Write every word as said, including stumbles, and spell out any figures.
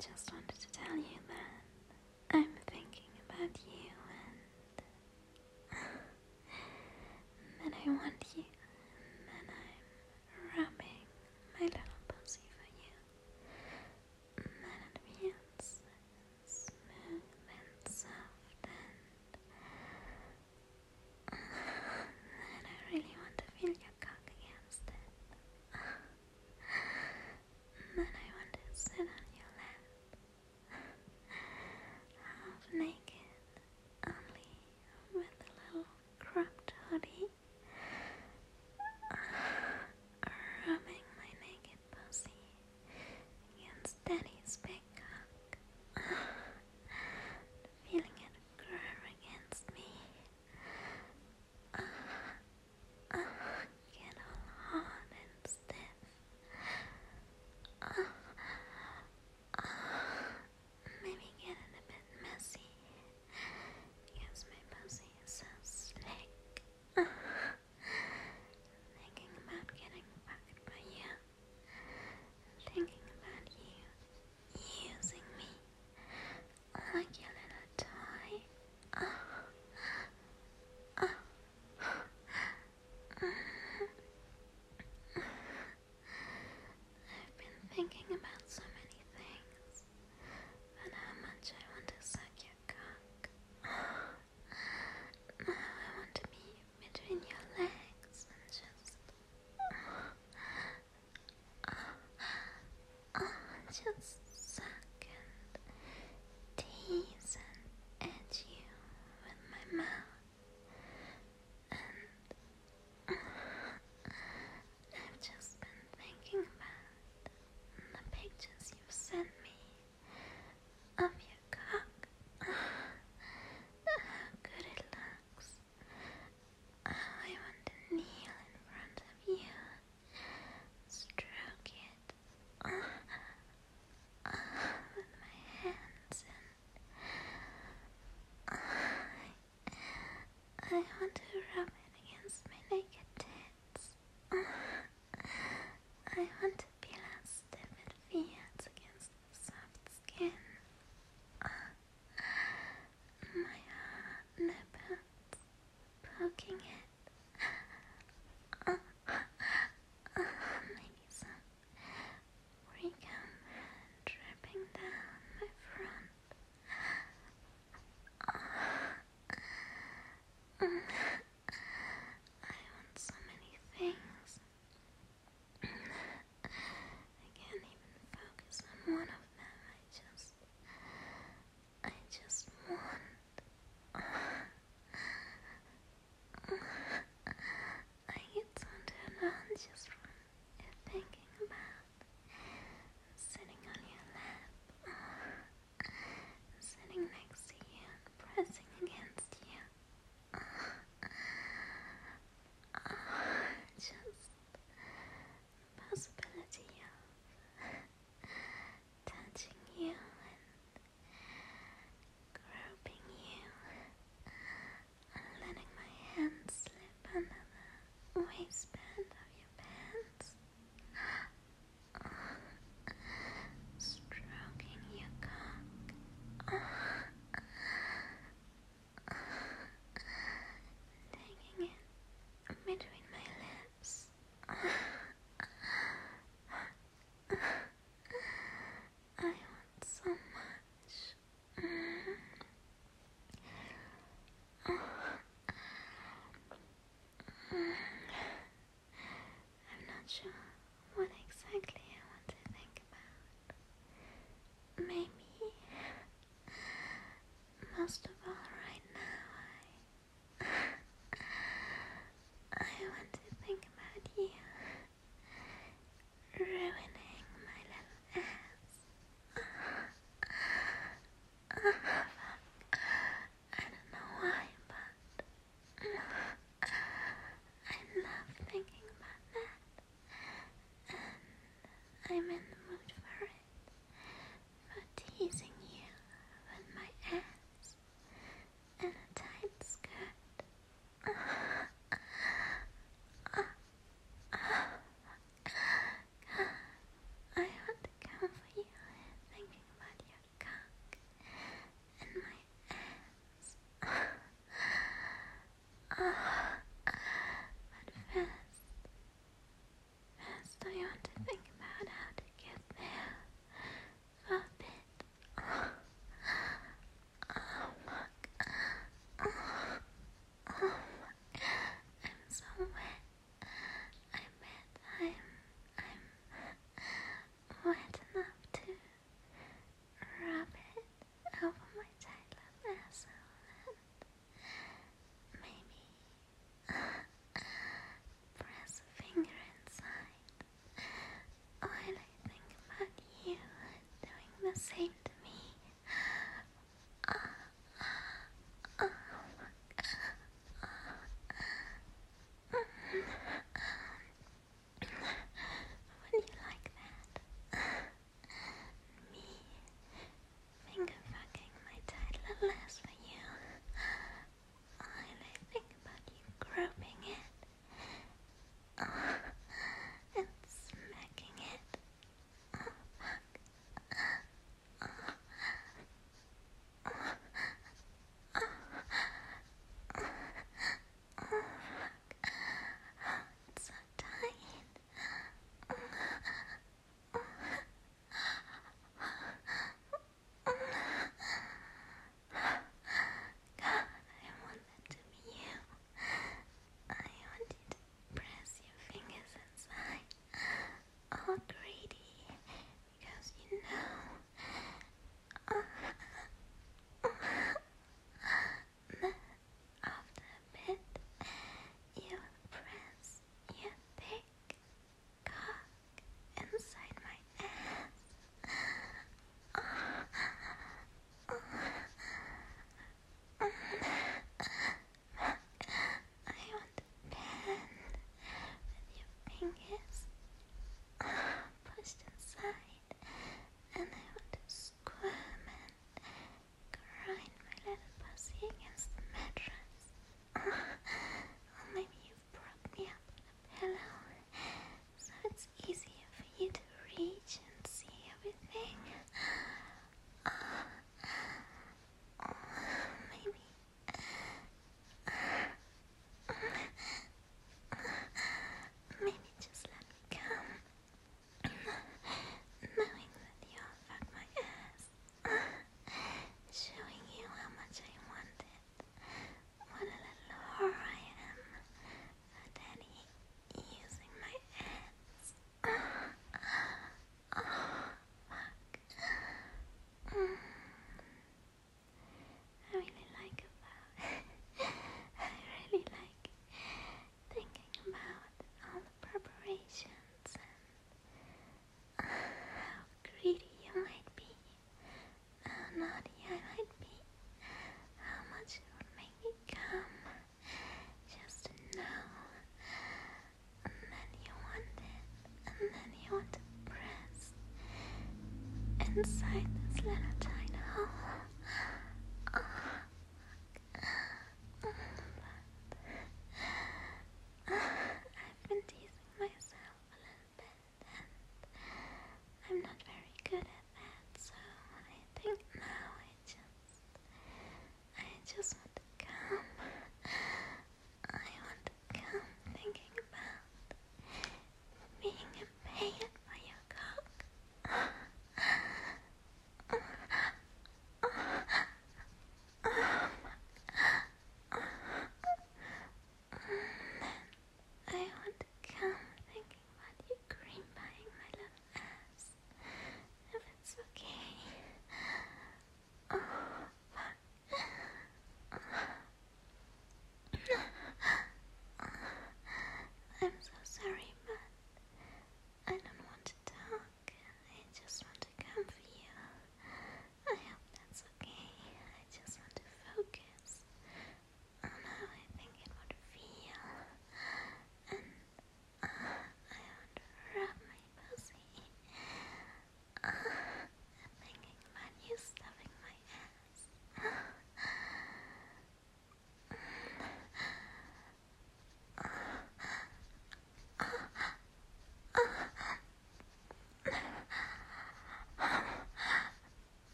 just wanted to tell you that I'm thinking about you and that I want you and that I'm rubbing my little pussy for you and that it feels smooth and soft and that I really want to feel your cock against it and that I want to sit on your lap half naked, only with a little cropped hoodie, rubbing my naked pussy against Daddy's big cock, feeling it grow against me, get all hard and stiff. Maybe get it a bit messy because my pussy is so slick. Thinking about getting fucked by you. Thinking about you using me like your little toy. I've been thinking about so many things, but how much I want to suck your cock. Now I want to be between your legs and just, just suck and tease and edge you with my mouth. And I've just been thinking about the pictures you've sent me of your